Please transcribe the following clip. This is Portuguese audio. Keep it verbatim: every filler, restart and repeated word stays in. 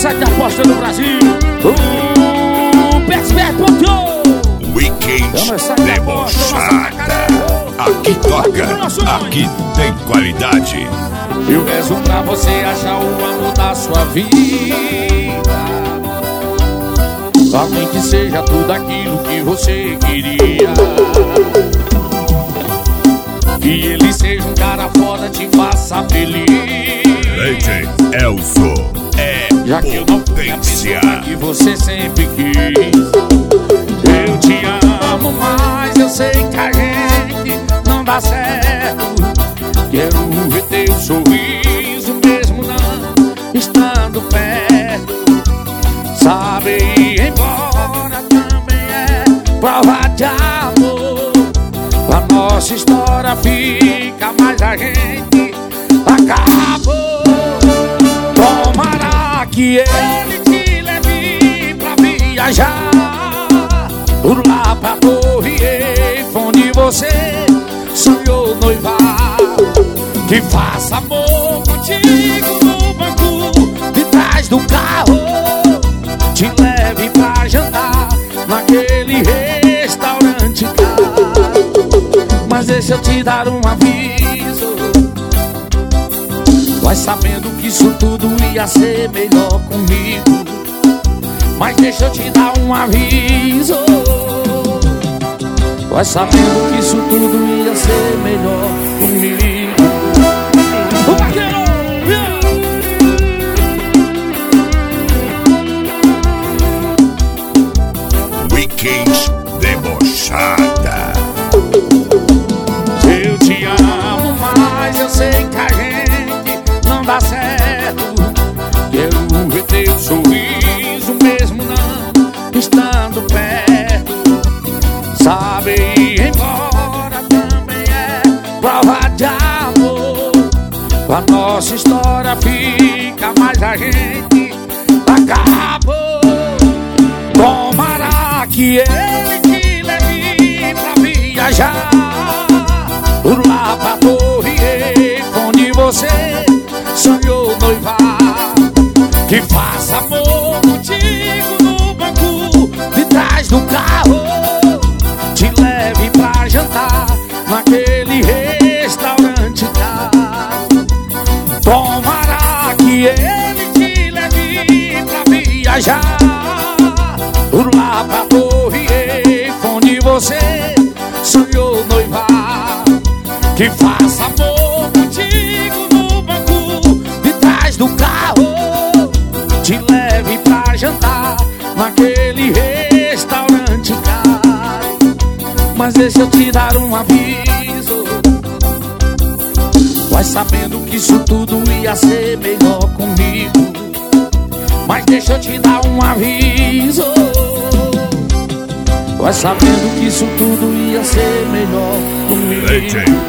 site de aposta do Brasil, o Betfair ponto com. Weekend Debochada. Aqui toca, aqui tem qualidade. Eu rezo pra você achar o amor da sua vida, alguém que seja tudo aquilo que você queria, que ele seja um cara foda, te faça feliz. Leite Elzo é já que eu não fui a pessoa que você sempre quis. Eu te amo, mas eu sei que a gente não dá certo. Quero ver teu sorriso mesmo não estando perto. Sabe ir embora também é prova de amor. A nossa história fica, mas a gente acabou. Tomara que ele te leve pra viajar por lá pra Torre Eiffel, onde você sonhou noivar. Que faça amor contigo no banco de trás do carro, te leve pra jantar naquele restaurante caro. Mas deixa eu te dar um aviso, vai sabendo que isso tudo ia ser melhor comigo. Mas deixa eu te dar um aviso, vai sabendo que isso tudo ia ser melhor comigo. O vaqueiro, yeah! Weekend Debochada. Eu te amo, mas eu sei que a gente não dá certo. Quero ver teu sorriso mesmo não estando perto. Sabe ir embora também é prova de amor. A nossa história fica, mas a gente acabou. Tomara que ele te leve pra viajar por lá pra Torre Eiffel, onde você sonhou noivar. Que faça amor contigo no banco de trás do carro, te leve pra jantar naquele restaurante caro. Tomara que ele te leve pra viajar por lá pra Torre Eiffel, onde você sonhou noivar. Que faça amor contigo no banco de trás do carro, te leve pra jantar naquele restaurante caro. Mas deixa eu te dar um aviso, vai sabendo que isso tudo ia ser melhor comigo. Mas deixa eu te dar um aviso, vai sabendo que isso tudo ia ser melhor comigo.